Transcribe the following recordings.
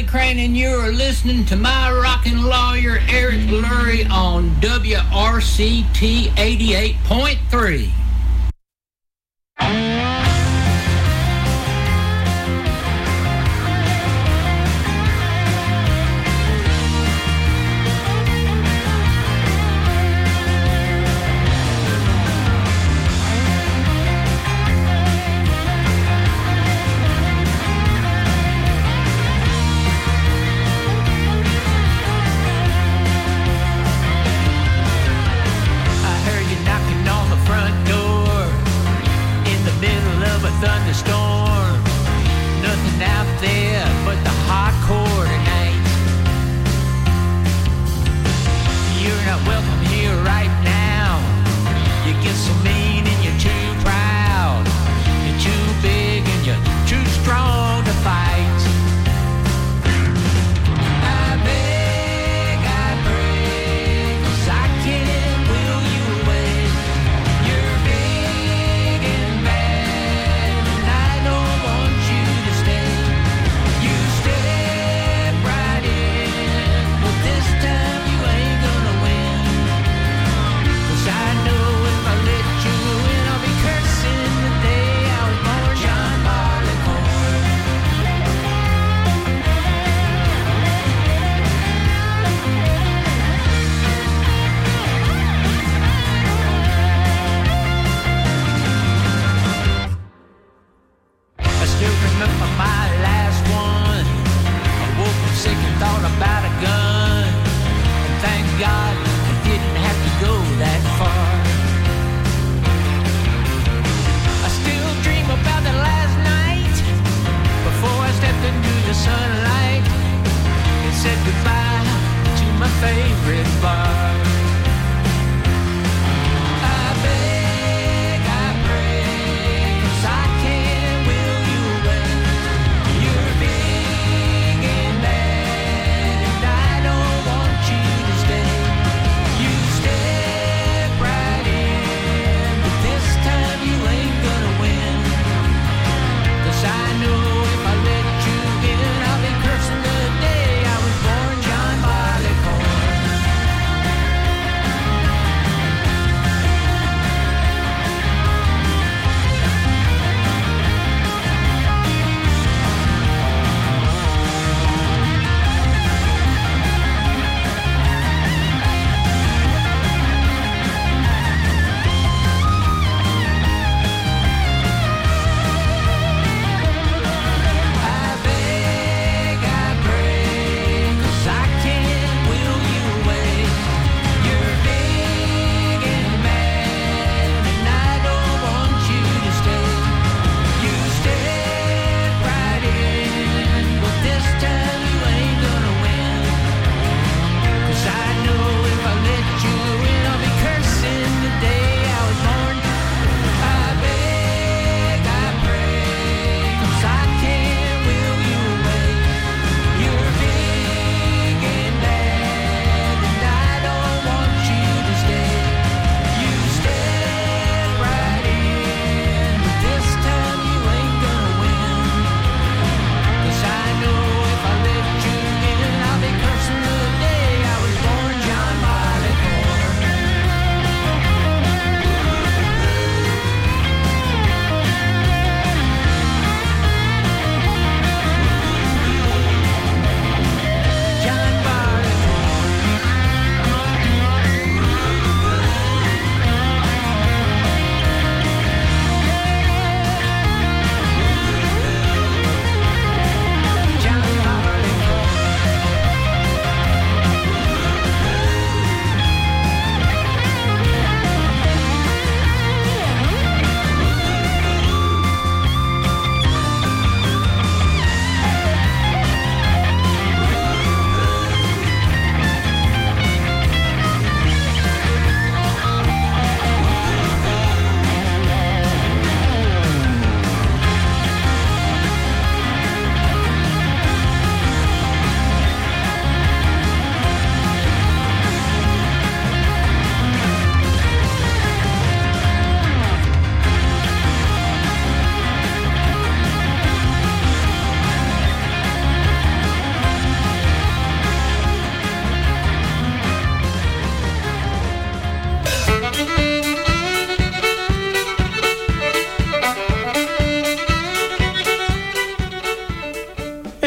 Crane, and you are listening to my rockin' lawyer, Eric Lurie, on WRCT 88.3. Thunderstorm, nothing out there but the hardcore tonight. You're not welcome here right now. You get so mean and you're too proud. You're too big and you're too strong to fight. I beg, I pray, 'cause I can't will you away. You're big and bad, and I don't want you to stay. You step right in, but this time you ain't gonna win. 'Cause I know if I let you in, I'll be cursing the day I was born. John Barleycorn. I still remember my last one. I woke up sick and thought about a gun. And thank God I didn't have to go that far. I still dream about the last night before I stepped into the sunlight and said goodbye to my favorite bar. I beg, I pray, 'cause I can't will you away. You're big and bad, and I don't want you to stay. You step right in, but this time you ain't gonna win. 'Cause I know if I let you in, I'll be cursing the day I was born. John Barleycorn.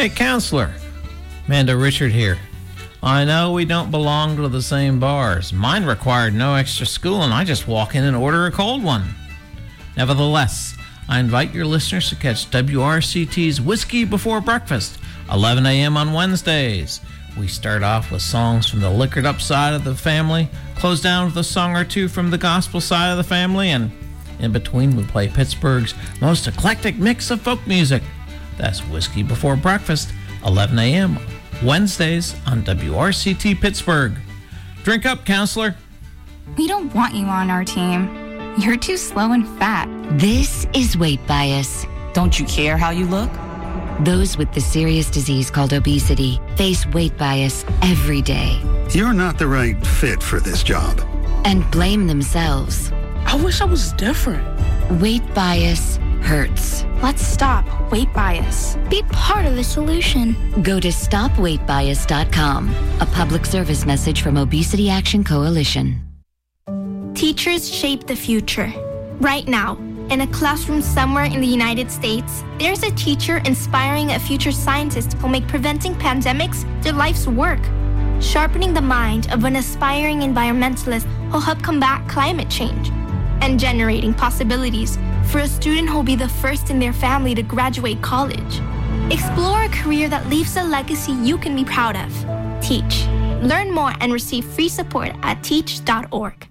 Hey, counselor. Mando Richard here. I know we don't belong to the same bars. Mine required no extra school, and I just walk in and order a cold one. Nevertheless, I invite your listeners to catch WRCT's Whiskey Before Breakfast, 11 a.m. on Wednesdays. We start off with songs from the liquored up side of the family, close down with a song or two from the gospel side of the family, and in between we play Pittsburgh's most eclectic mix of folk music. That's Whiskey Before Breakfast, 11 a.m. Wednesdays on WRCT Pittsburgh. Drink up, counselor. We don't want you on our team. You're too slow and fat. This is weight bias. Don't you care how you look? Those with the serious disease called obesity face weight bias every day. You're not the right fit for this job. And blame themselves. I wish I was different. Weight bias hurts. Let's stop weight bias. Be part of the solution. Go to stopweightbias.com. A public service message from Obesity Action Coalition. Teachers shape the future. Right now, in a classroom somewhere in the United States, there's a teacher inspiring a future scientist who'll make preventing pandemics their life's work. Sharpening the mind of an aspiring environmentalist who'll help combat climate change. And generating possibilities for a student who'll be the first in their family to graduate college. Explore a career that leaves a legacy you can be proud of. Teach. Learn more and receive free support at teach.org.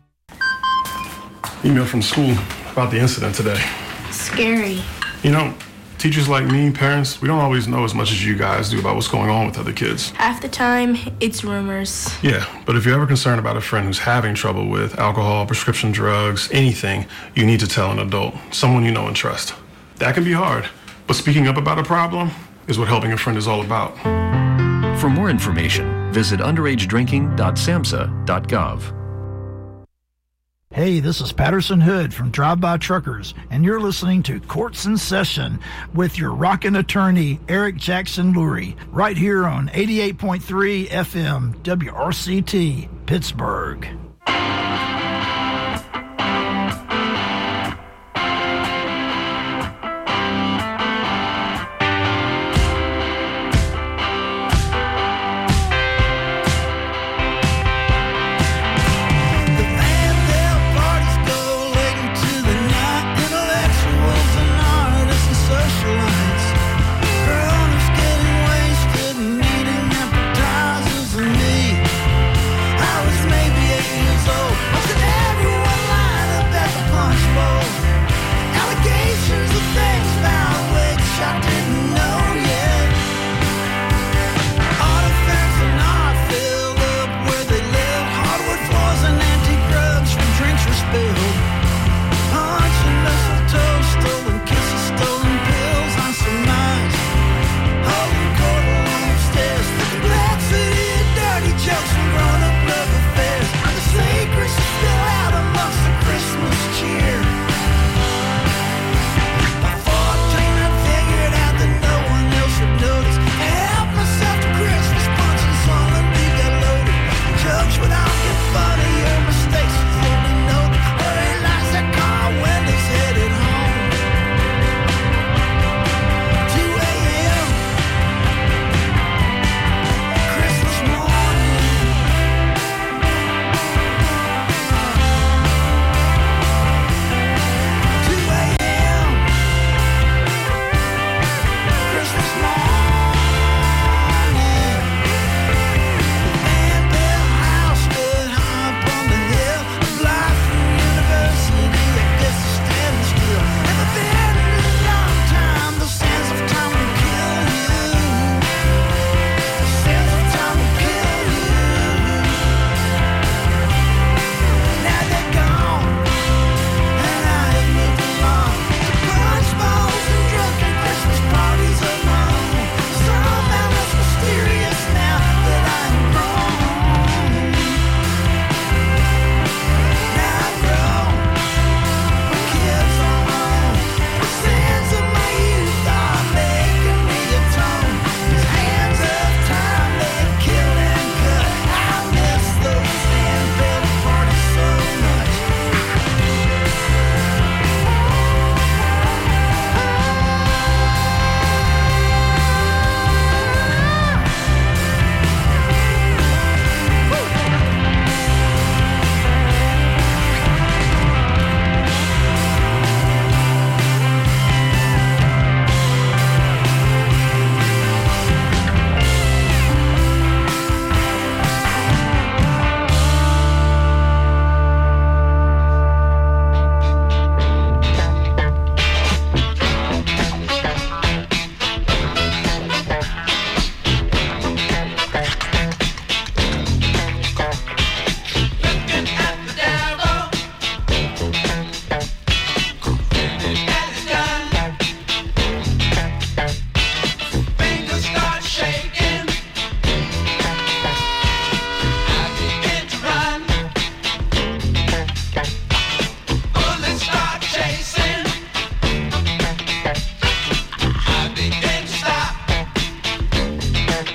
Email from school about the incident today. Scary. You know, teachers like me, parents, we don't always know as much as you guys do about what's going on with other kids. Half the time, it's rumors. Yeah, but if you're ever concerned about a friend who's having trouble with alcohol, prescription drugs, anything, you need to tell an adult, someone you know and trust. That can be hard, but speaking up about a problem is what helping a friend is all about. For more information, visit underagedrinking.samhsa.gov. Hey, this is Patterson Hood from Drive By Truckers, and you're listening to Courts in Session with your rockin' attorney, Eric Jackson Lurie, right here on 88.3 FM, WRCT, Pittsburgh. Maybe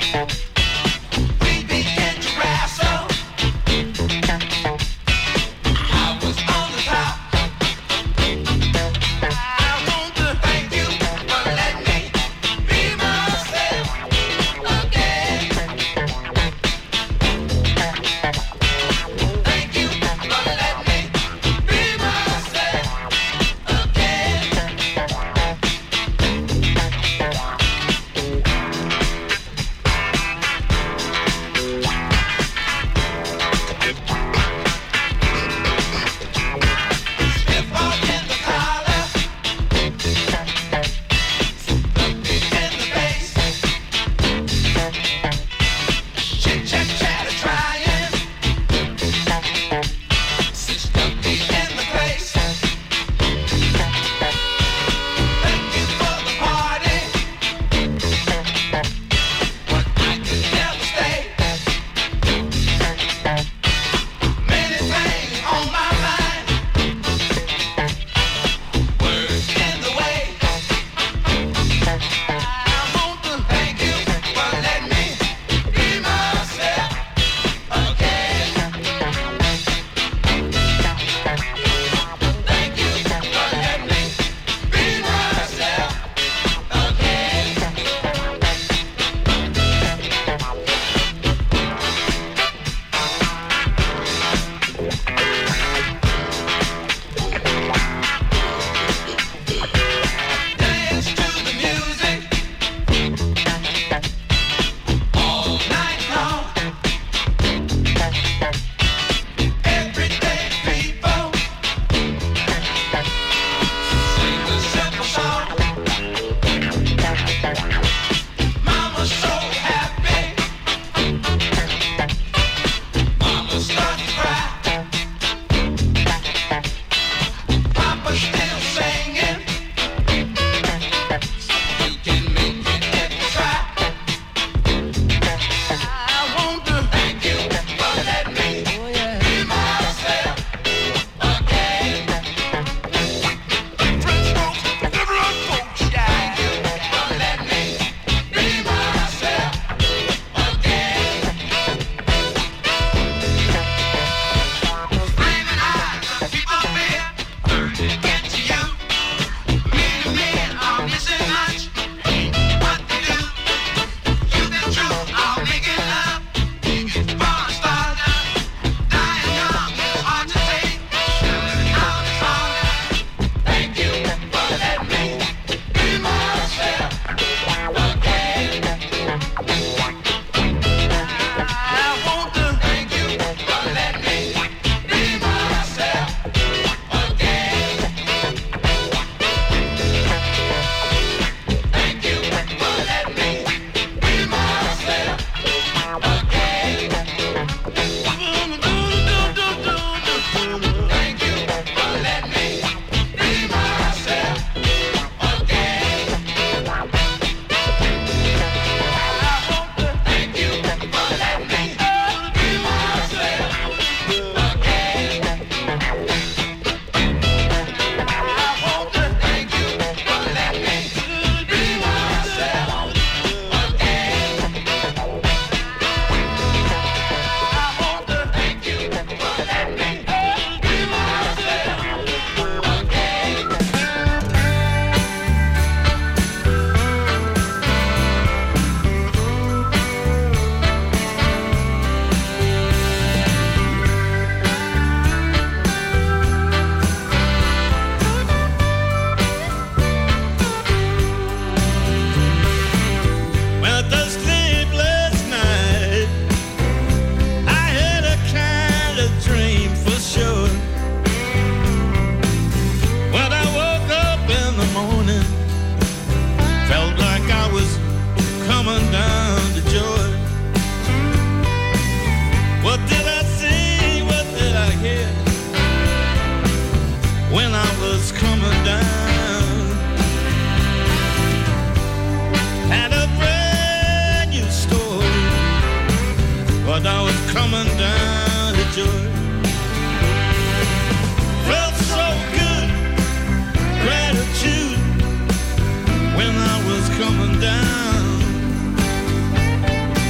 coming down.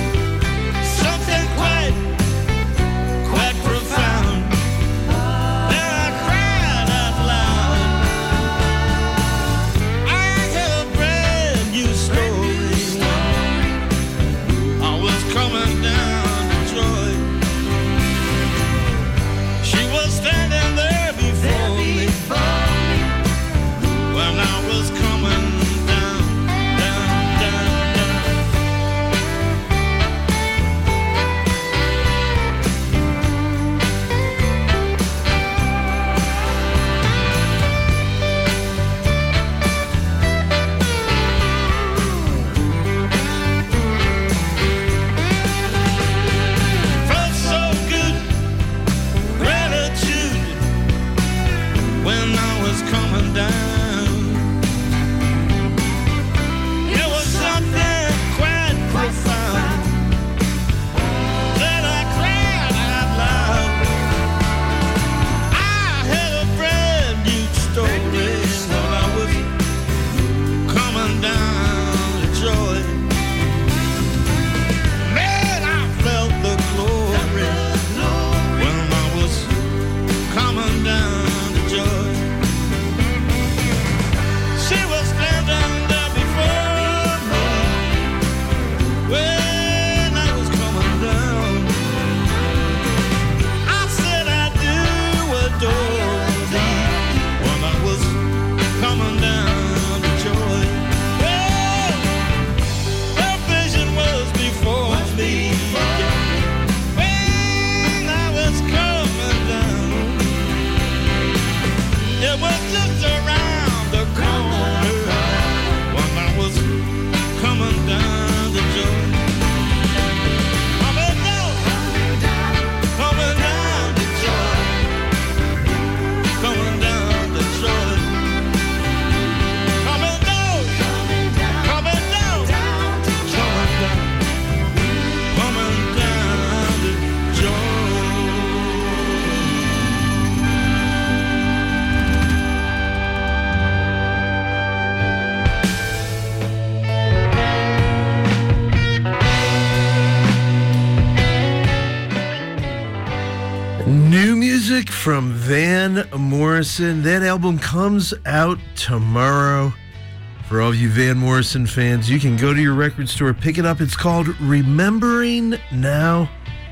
music from Van Morrison. That album comes out tomorrow. For all you Van Morrison fans, you can go to your record store, pick it up. It's called Remembering Now.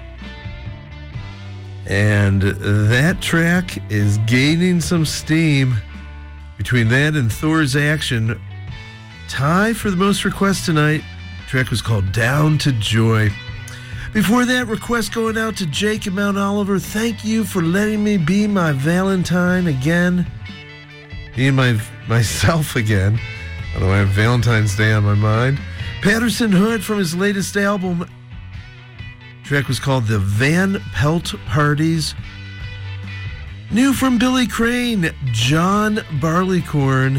And that track is gaining some steam. Between that and Thor's Action, tie for the most requests tonight. The track was called Down to Joy. Before that, request going out to Jake and Mount Oliver. Thank you for letting me be my Valentine again. Being myself again. Although I have Valentine's Day on my mind. Patterson Hood from his latest album. The track was called The Van Pelt Parties. New from Billy Crane, John Barleycorn.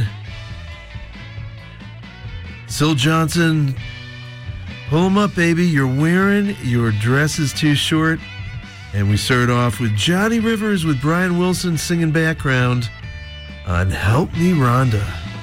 Syl Johnson, pull 'em up, baby. You're wearing your dress is too short. And we start off with Johnny Rivers with Brian Wilson singing background on Help Me Rhonda.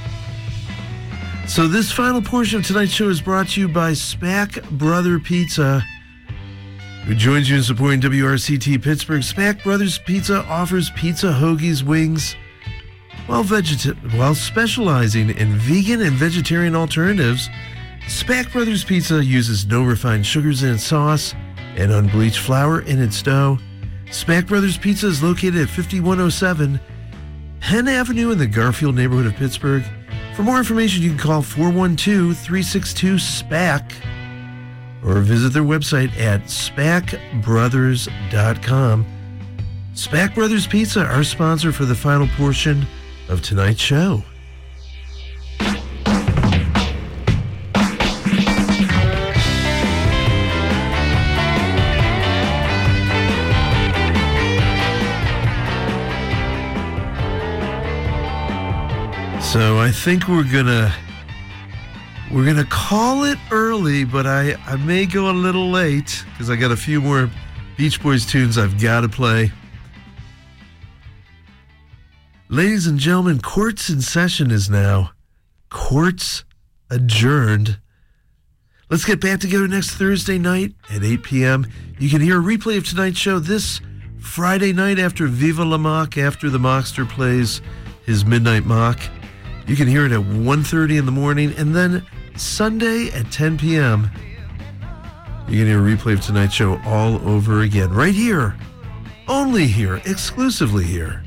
So this final portion of tonight's show is brought to you by Spack Brother Pizza, who joins you in supporting WRCT Pittsburgh. Spack Brothers Pizza offers pizza, hoagies, wings, while specializing in vegan and vegetarian alternatives. Spack Brothers Pizza uses no refined sugars in its sauce and unbleached flour in its dough. Spack Brothers Pizza is located at 5107 Penn Avenue in the Garfield neighborhood of Pittsburgh. For more information, you can call 412-362-SPAC or visit their website at spackbrothers.com. Spack Brothers Pizza, our sponsor for the final portion of tonight's show. So I think we're gonna call it early, but I may go a little late because I got a few more Beach Boys tunes I've got to play. Ladies and gentlemen, Courts in Session is now. Courts adjourned. Let's get back together next Thursday night at 8 p.m. You can hear a replay of tonight's show this Friday night after Viva La Mock, after the Mockster plays his Midnight Mock. You can hear it at 1:30 in the morning, and then Sunday at 10 p.m. You can hear a replay of tonight's show all over again, right here, only here, exclusively here,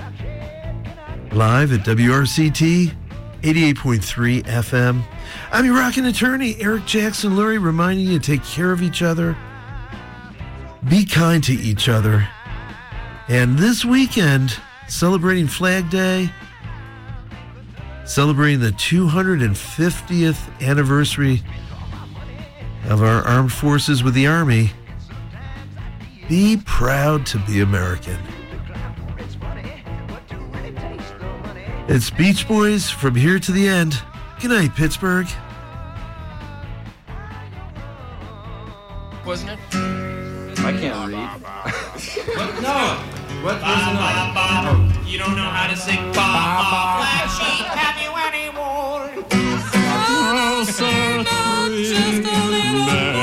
live at WRCT 88.3 FM. I'm your rockin' attorney, Eric Jackson Lurie, reminding you to take care of each other, be kind to each other, and this weekend, celebrating Flag Day, celebrating the 250th anniversary of our armed forces with the Army. Be proud to be American. It's Beach Boys from here to the end. Good night, Pittsburgh. Wasn't it? I can't read. No. What was it? You don't know how to sing Bob. Black sheep, have you any wool? Oh, sir, just a little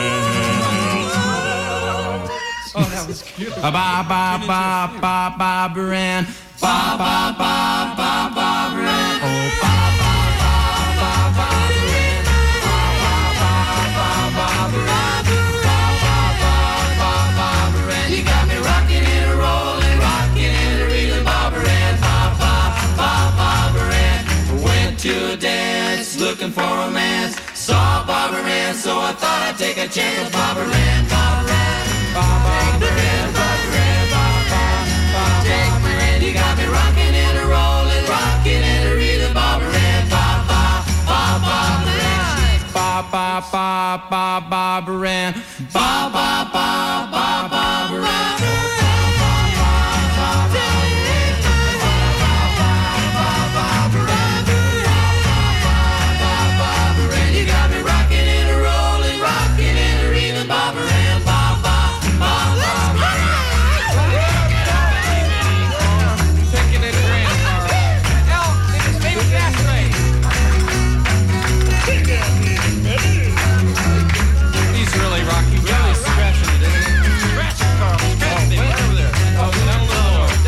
Oh, that was cute. Ba ba ba ba ba Baran. Ba ba ba ba ba Baran. Oh, ba ba ba ba ba Baran. Ba ba ba ba ba Baran. Ba ba ba ba ba Baran. You got me rocking and rolling, rocking and reeling, Ba Baran. Ba ba ba ba Baran. Went to a dance, looking for romance. Saw Ba Baran, so I thought I'd take a chance. Ba Baran, Ba Baran, Ba Baran, Ba Baran, Ba Ba. Take my hand, you got me rocking and rolling, rocking and reeling, Ba Baran, Ba Ba Ba Ba Baran, Ba Ba Ba Ba Ba Baran, Ba Ba Ba Ba Ba Baran. Really scratching it, isn't he? Scratch it, Carl. Scratch it. Over there. Oh, down a little lower.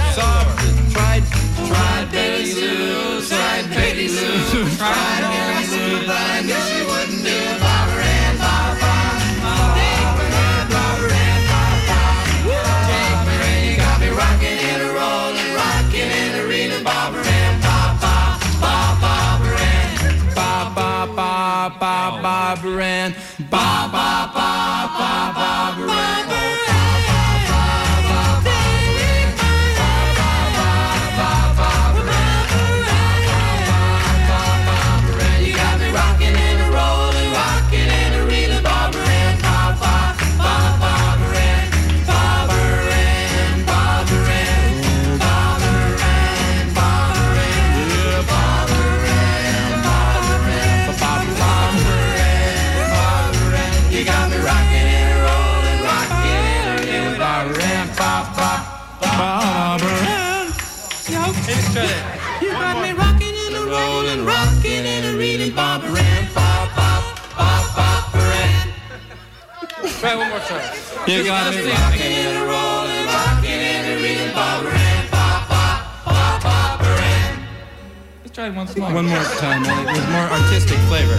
got me rocking and rolling, rocking and reeling, Barbara Ann, Barbara Ann. Let's try that. You got me rocking and a rolling, rocking and a reeling, Barbara Ann, Barbara Ann. Try one more time. You got me rocking and a rolling, rocking and a reeling, Barbara Ann, Barbara Ann. Let's try it once more. One more time, Ellie, with more artistic flavor.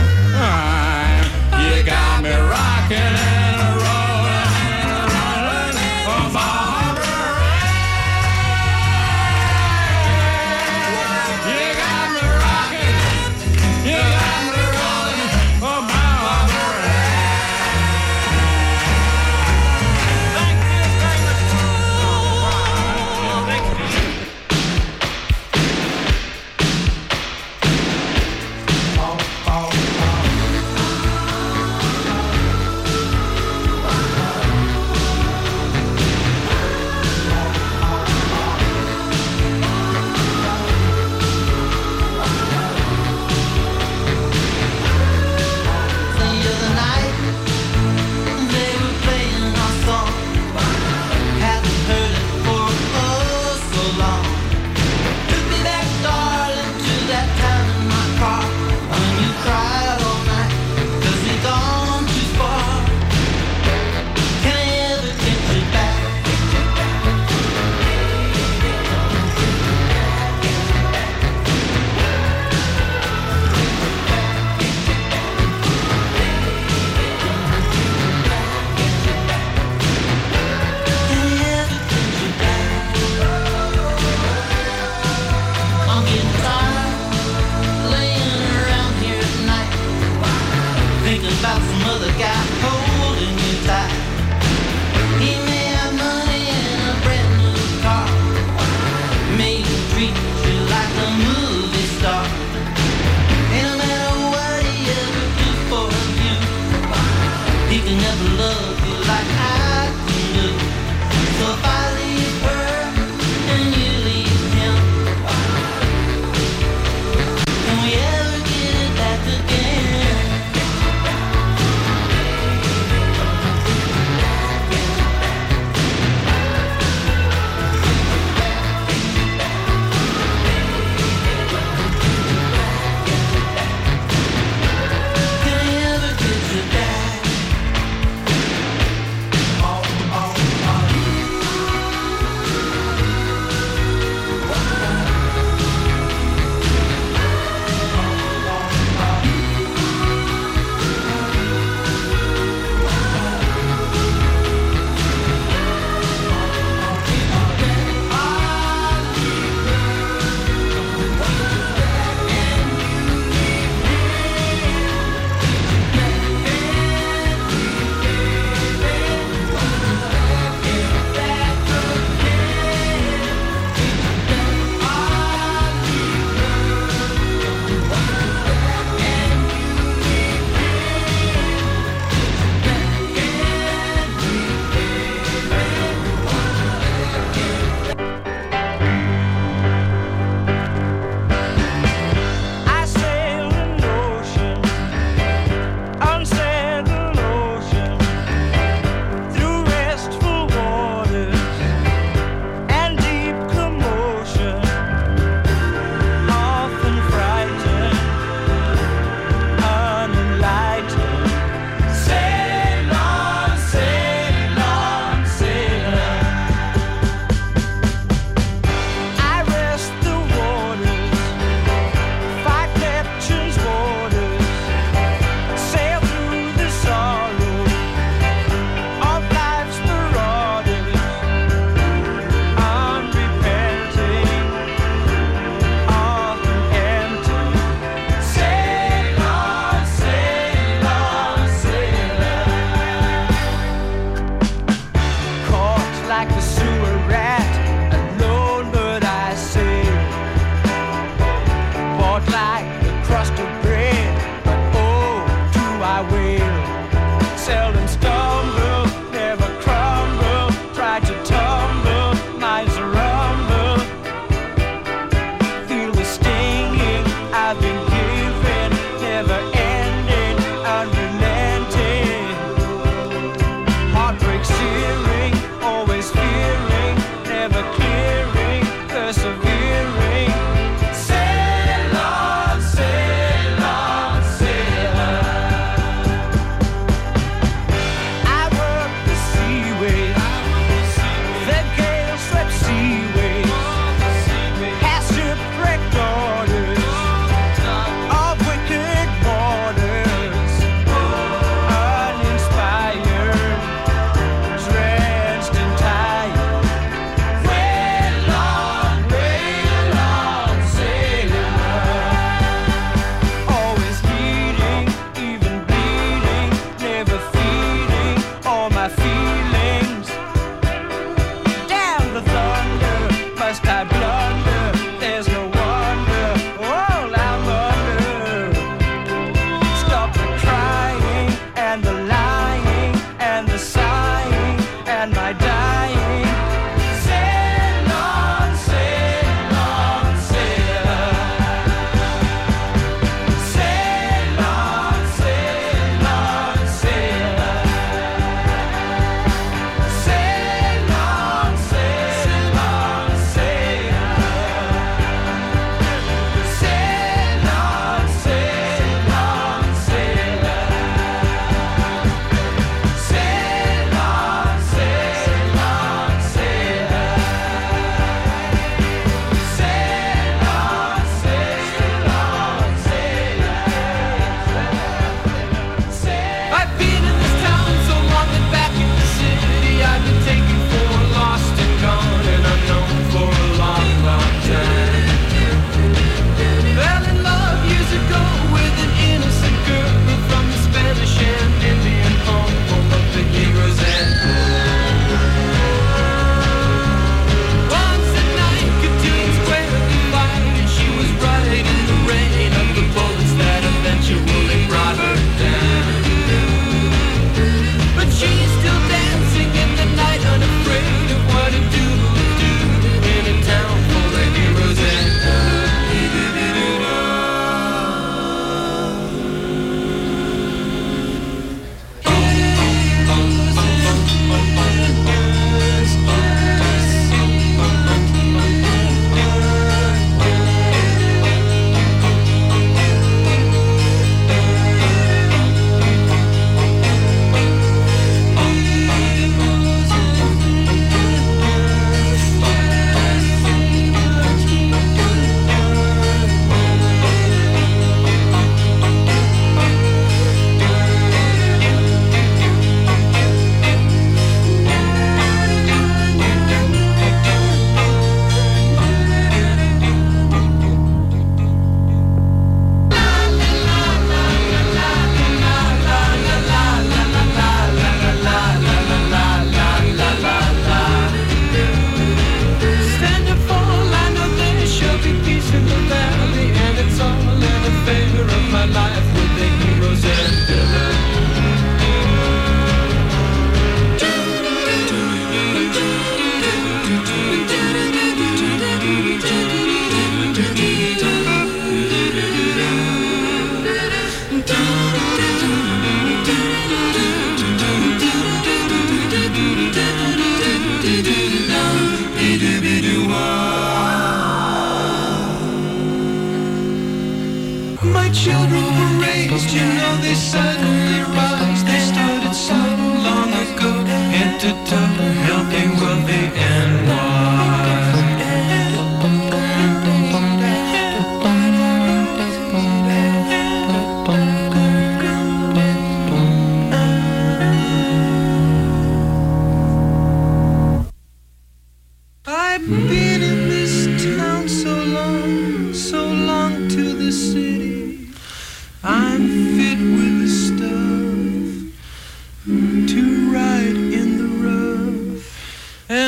You got me rocking and a rolling, oh, Barbara Ann. You got me rocking, you got me rolling, oh, Barbara about some other guy holding you tight. He may have money and a brand new car, may even treat you like a movie star. And no matter what he ever do for you, he can never love you like I can do. So if I leave her and you leave him, can we ever get it back again?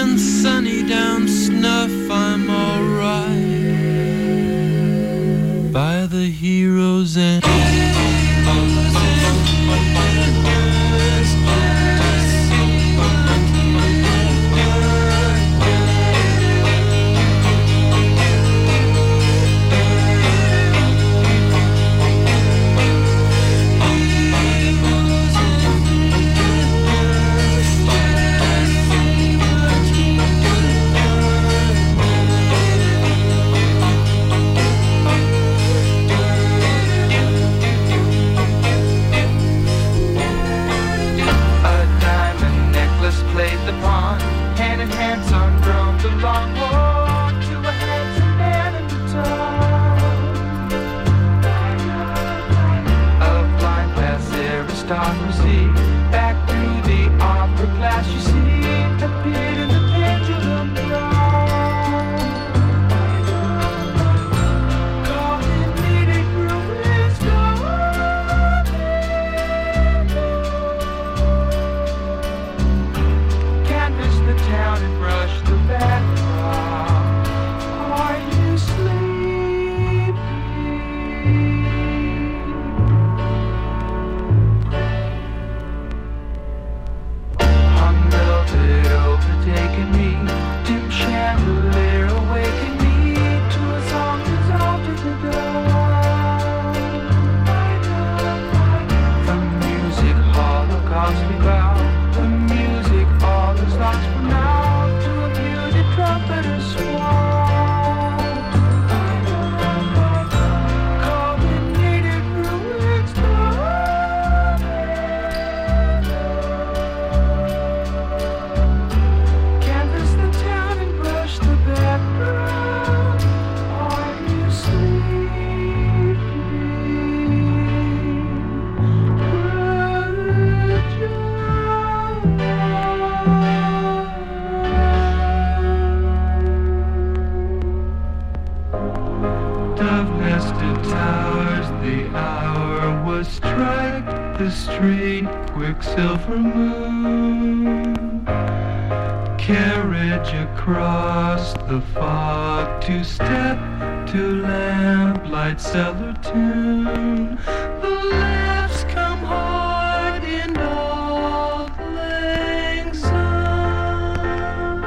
and sunny down Snuff, I'm alright. By the heroes and Quicksilver moon, carriage across the fog, two-step to lamplight cellar tune. The laughs come hard in Auld Lang Syne.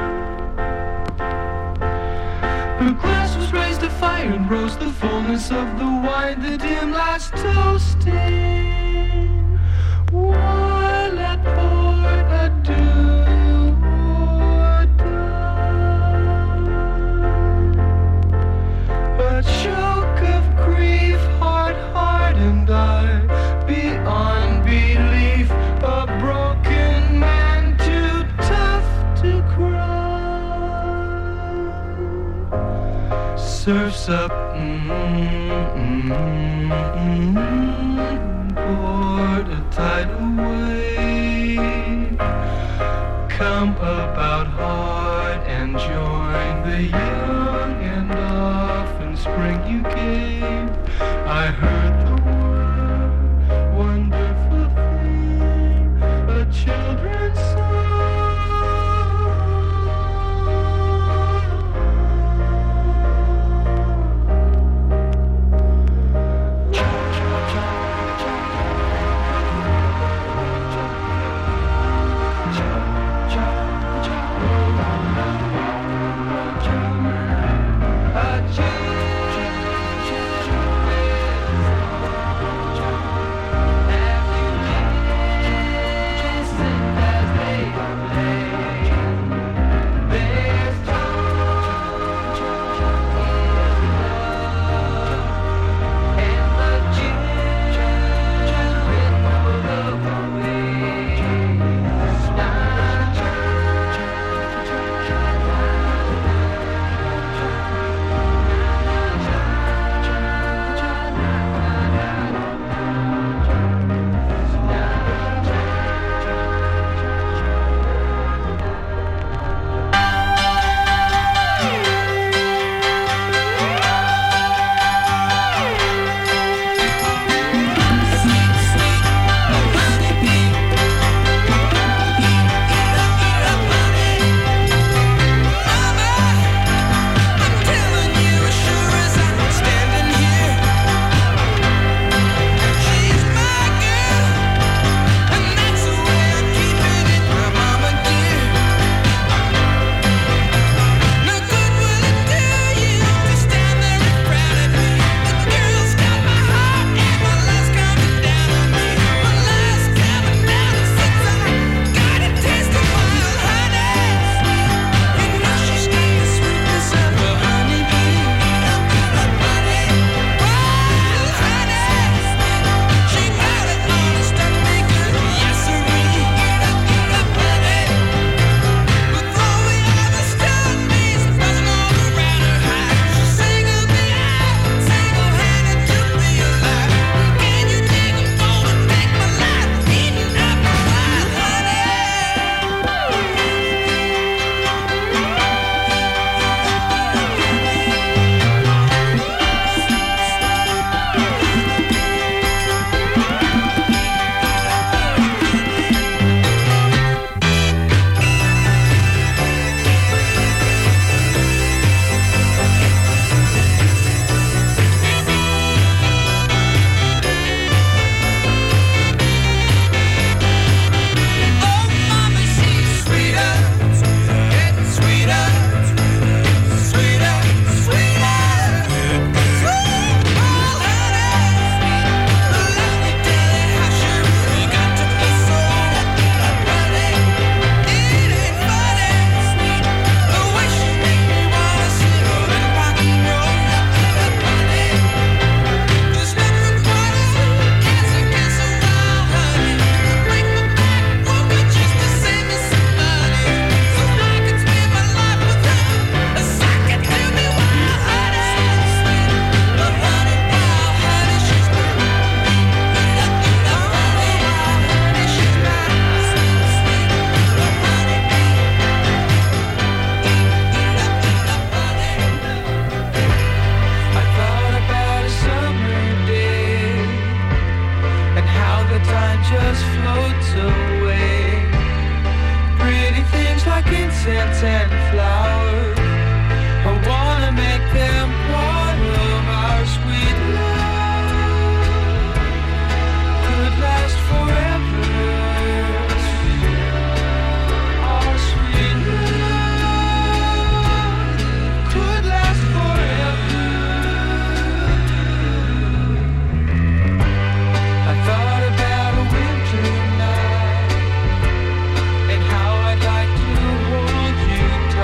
Her glass was raised to fire and rose the fullness of the wine, the dim lights toasting. While at port adieu or die, a choke of grief, heart-hardened I, beyond belief, a broken man too tough to cry. Surfs up, board a tidal wave, come about hard and join the young, and often spring you gave. I heard the word, wonderful thing, a children's fruits and flowers. I wanna make them part of our sweet love. Could last forever. Our sweet love could last forever. I thought about a winter night and how I'd like to hold you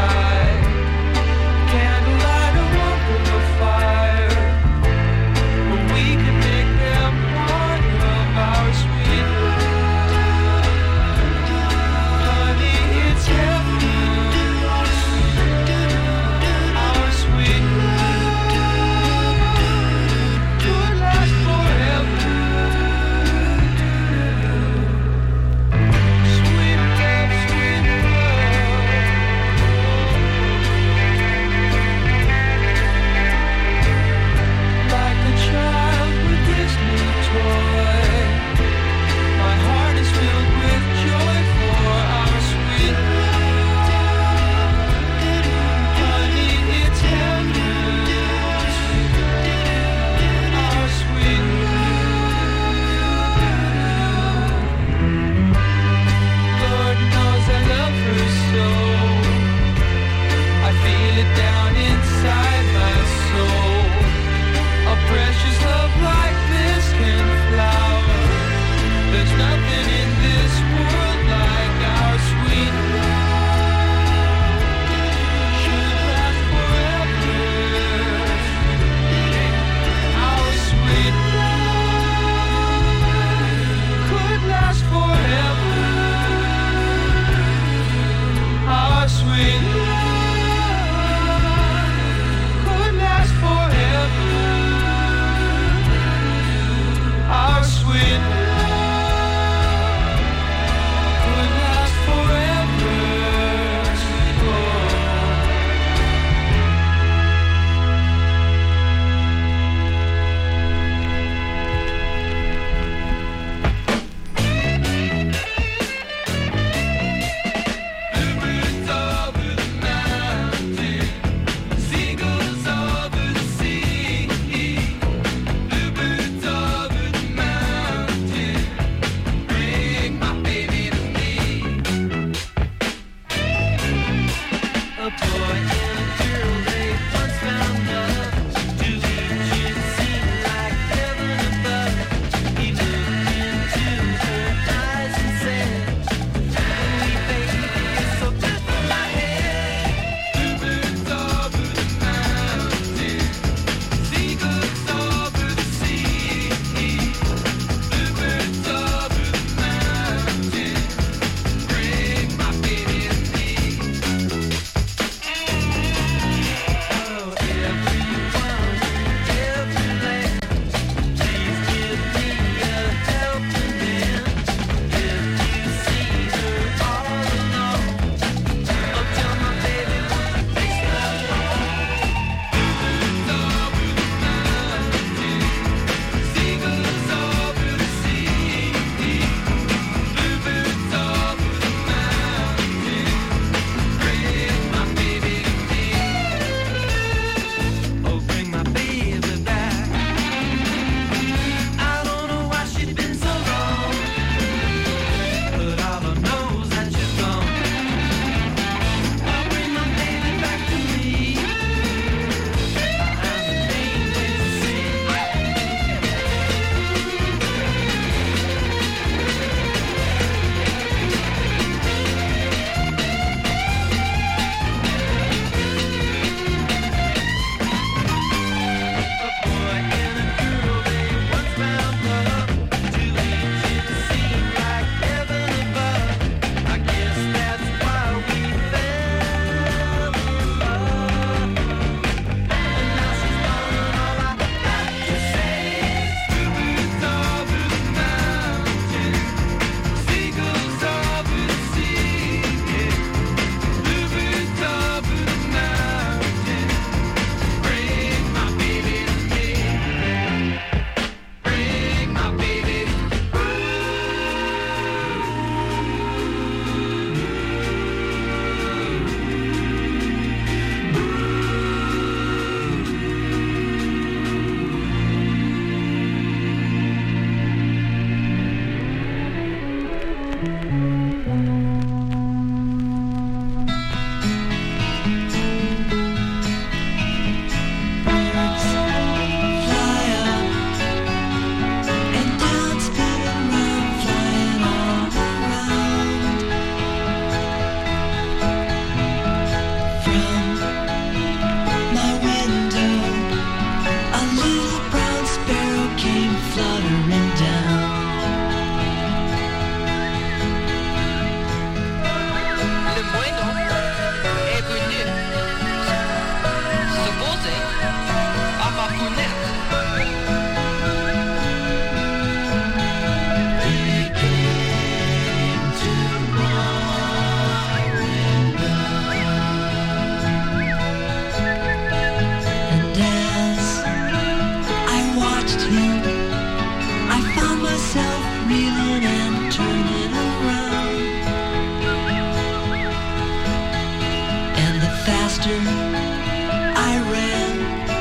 faster. I ran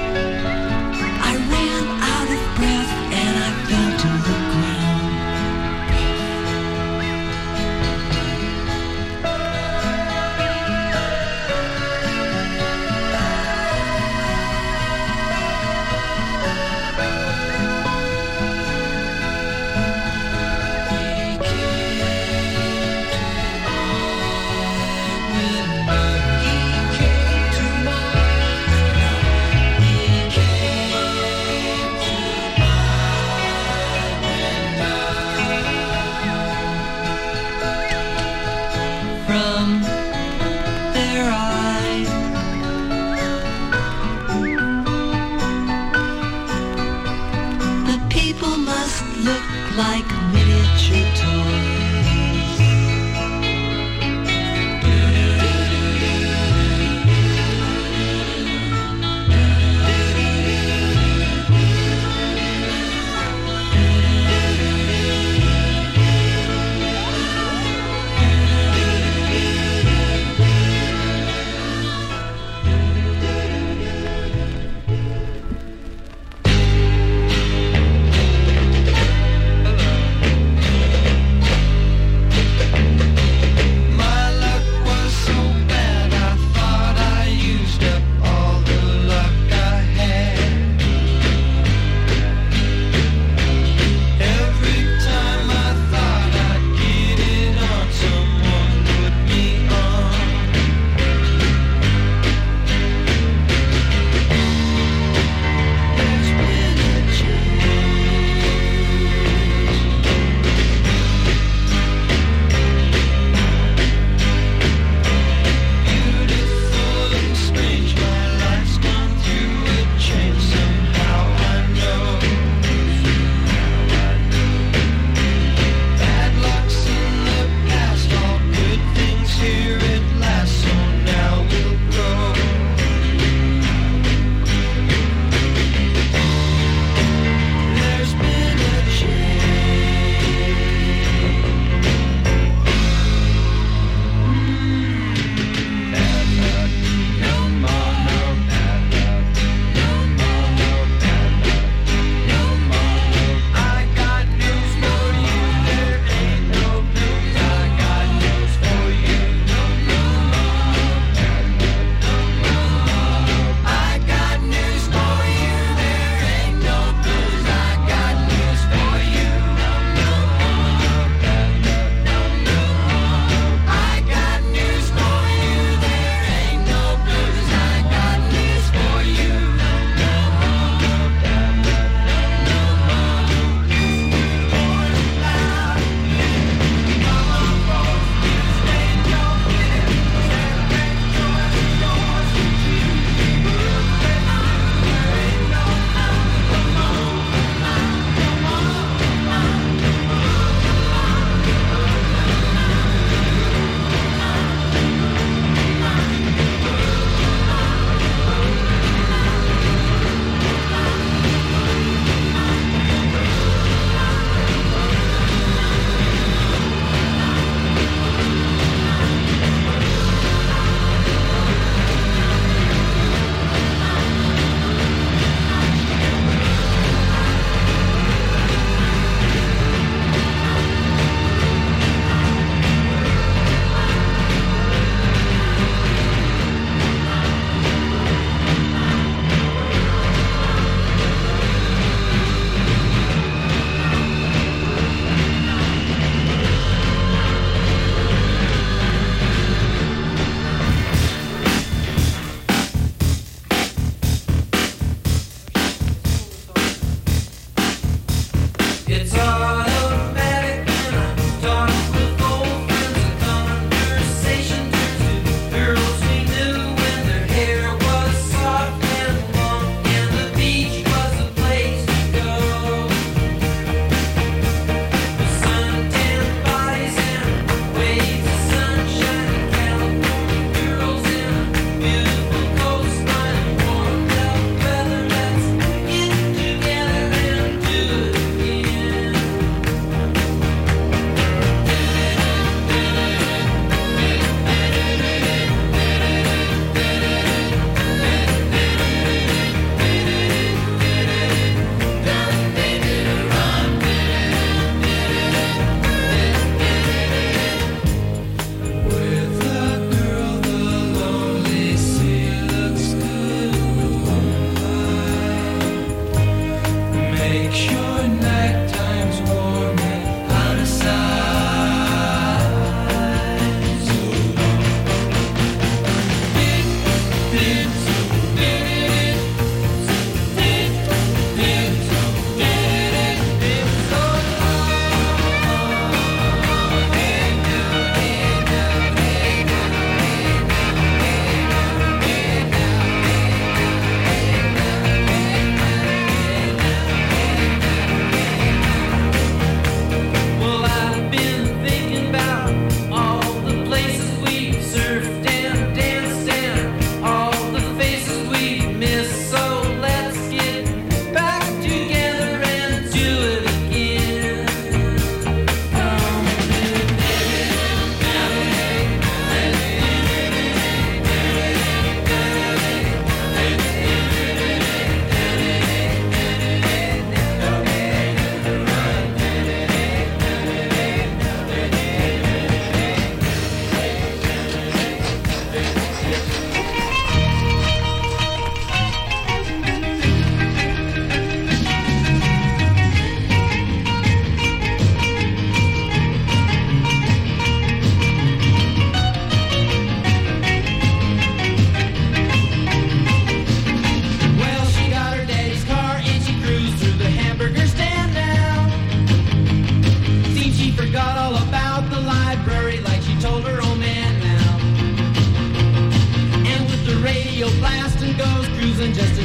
out of breath and I fell to the ground. He came to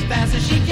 fast as she